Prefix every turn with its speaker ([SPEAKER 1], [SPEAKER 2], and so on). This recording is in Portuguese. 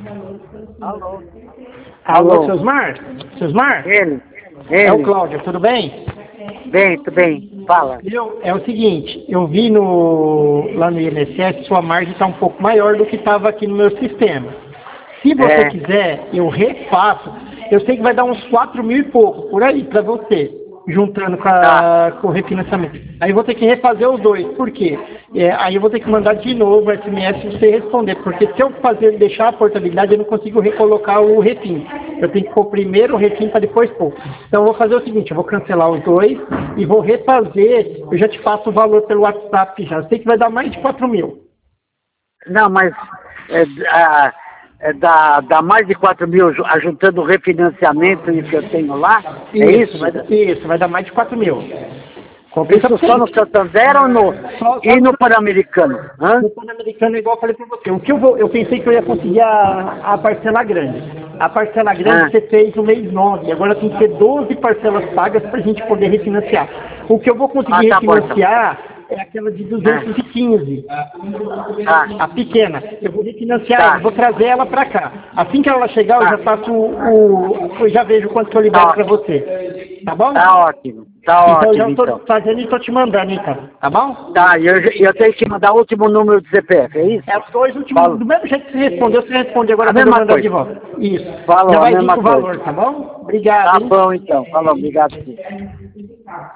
[SPEAKER 1] Alô?
[SPEAKER 2] Alô, Sosmar? Sosmar?
[SPEAKER 1] Ele?
[SPEAKER 2] É o Cláudio, tudo bem?
[SPEAKER 1] Bem, tudo bem. Fala.
[SPEAKER 2] É o seguinte, eu vi lá no INSS, sua margem está um pouco maior do que estava aqui no meu sistema. Se você quiser, eu refaço. Eu sei que vai dar uns 4 mil e pouco, por aí, para você, juntando com o refinanciamento. Aí eu vou ter que refazer os dois. Por quê? Aí eu vou ter que mandar de novo o SMS e você responder. Porque se eu deixar a portabilidade, eu não consigo recolocar o refim. Eu tenho que pôr primeiro o refim para depois pôr. Então eu vou fazer o seguinte, eu vou cancelar os dois e vou refazer. Eu já te passo o valor pelo WhatsApp já. Eu sei que vai dar mais de 4 mil.
[SPEAKER 1] Não, mas dá mais de 4 mil juntando o refinanciamento e o que eu tenho lá? É isso?
[SPEAKER 2] Vai dar mais de 4 mil.
[SPEAKER 1] Isso só no Santander ou no Pan-Americano?
[SPEAKER 2] No Pan-Americano, igual eu falei para você. Eu pensei que eu ia conseguir a parcela grande. A parcela grande você fez no mês 9. Agora tem que ter 12 parcelas pagas para a gente poder refinanciar. O que eu vou conseguir refinanciar é aquela de 215. A pequena. Eu vou refinanciar ela, vou trazer ela para cá. Assim que ela chegar, eu já faço eu já vejo quanto que eu libero para você. Tá bom?
[SPEAKER 1] Tá ótimo.
[SPEAKER 2] Então eu já estou fazendo e estou te mandando, então. Tá bom?
[SPEAKER 1] Tá, eu tenho que mandar o último número do CPF, é isso?
[SPEAKER 2] É os dois últimos. Do mesmo jeito que você respondeu, você responde agora
[SPEAKER 1] quando eu
[SPEAKER 2] mandar de volta. Isso.
[SPEAKER 1] Falou,
[SPEAKER 2] já vai vir com o valor, tá bom? Obrigado.
[SPEAKER 1] Tá bom, então. Falou, obrigado.